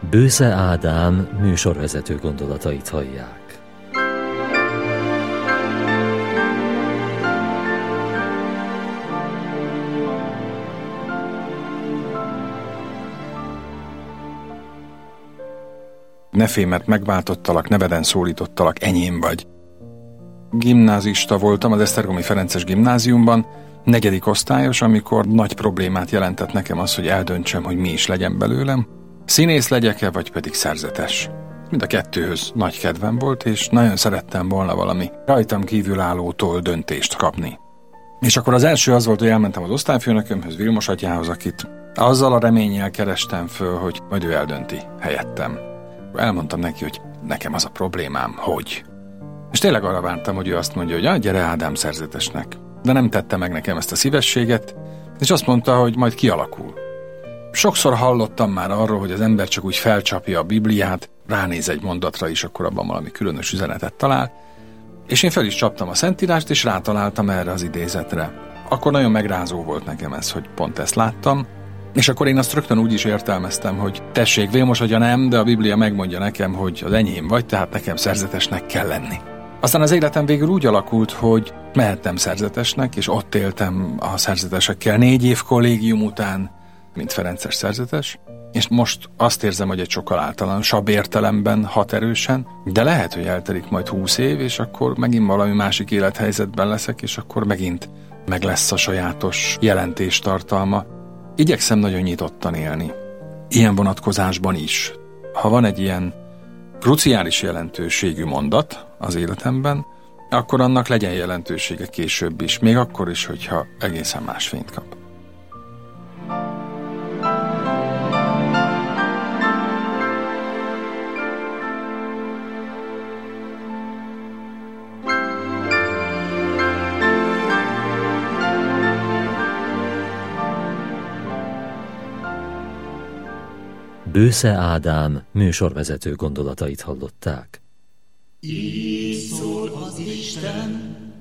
Bősze Ádám műsorvezető gondolatait hallják. Ne félj, mert megváltottalak, neveden szólítottalak, enyém vagy. Gimnázista voltam az Esztergomi Ferences Gimnáziumban, 4. osztályos, amikor nagy problémát jelentett nekem az, hogy eldöntsem, hogy mi is legyen belőlem. Színész legyek-e, vagy pedig szerzetes. Mind a kettőhöz nagy kedvem volt, és nagyon szerettem volna valami rajtam kívülállótól döntést kapni. És akkor az első az volt, hogy elmentem az osztályfőnökömhöz, Vilmos atyához, akit azzal a reménnyel kerestem föl, hogy majd ő eldönti helyettem. Elmondtam neki, hogy nekem az a problémám, hogy. És tényleg arra vártam, hogy ő azt mondja, hogy ja, gyere Ádám szerzetesnek. De nem tette meg nekem ezt a szívességet, és azt mondta, hogy majd kialakul. Sokszor hallottam már arról, hogy az ember csak úgy felcsapja a Bibliát, ránéz egy mondatra is, akkor abban valami különös üzenetet talál, és én fel is csaptam a Szentírást, és rátaláltam erre az idézetre. Akkor nagyon megrázó volt nekem ez, hogy pont ezt láttam, és akkor én azt rögtön úgy is értelmeztem, hogy tessék, Vilmos atya nem, de a Biblia megmondja nekem, hogy az enyém vagy, tehát nekem szerzetesnek kell lenni. Aztán az életem végül úgy alakult, hogy mehettem szerzetesnek, és ott éltem a szerzetesekkel 4 év kollégium után, mint ferences szerzetes, és most azt érzem, hogy egy sokkal általánosabb értelemben hat erősen, de lehet, hogy eltelik majd 20 év, és akkor megint valami másik élethelyzetben leszek, és akkor megint meg lesz a sajátos jelentéstartalma. Igyekszem nagyon nyitottan élni. Ilyen vonatkozásban is. Ha van egy ilyen kruciális jelentőségű mondat az életemben, akkor annak legyen jelentősége később is, még akkor is, hogyha egészen más fényt kap. Bősze Ádám műsorvezető gondolatait hallották. Így szól az Isten,